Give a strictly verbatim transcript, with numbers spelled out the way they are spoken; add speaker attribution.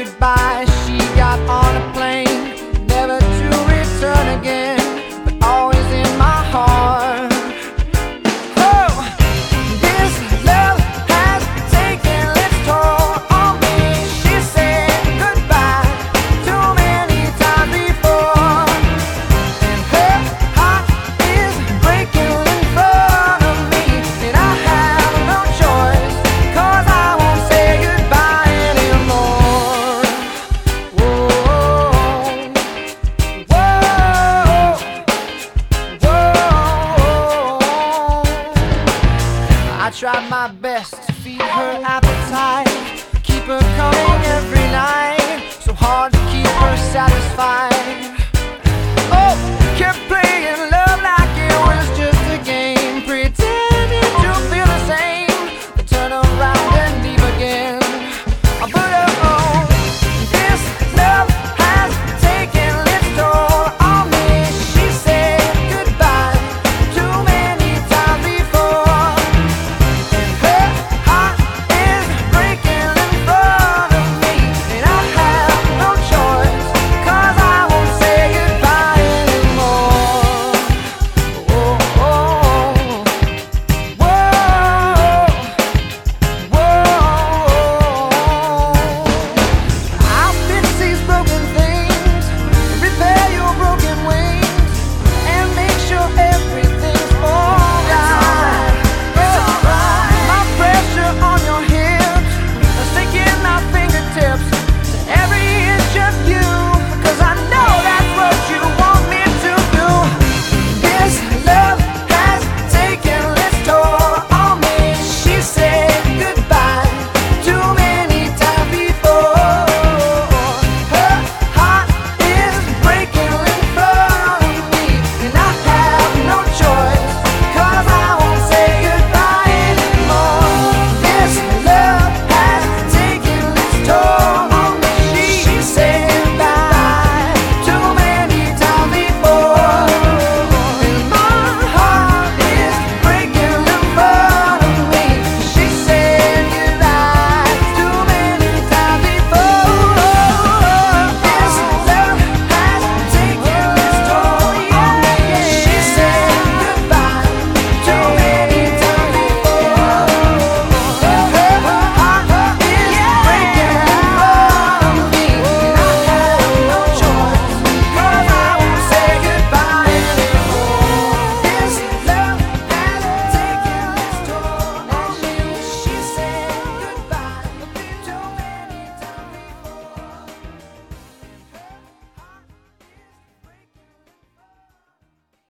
Speaker 1: goodbye. She got on a plane, never to return again, but always in my heart. Oh, this love has taken its toll on me. She said goodbye too many times before, and her heart is breaking in front of me, and I have no choice, 'cause I won't say goodbye anymore. Whoa, whoa, whoa. I tried my best to feed her appetite, keep her coming every night, so hard to keep her satisfied.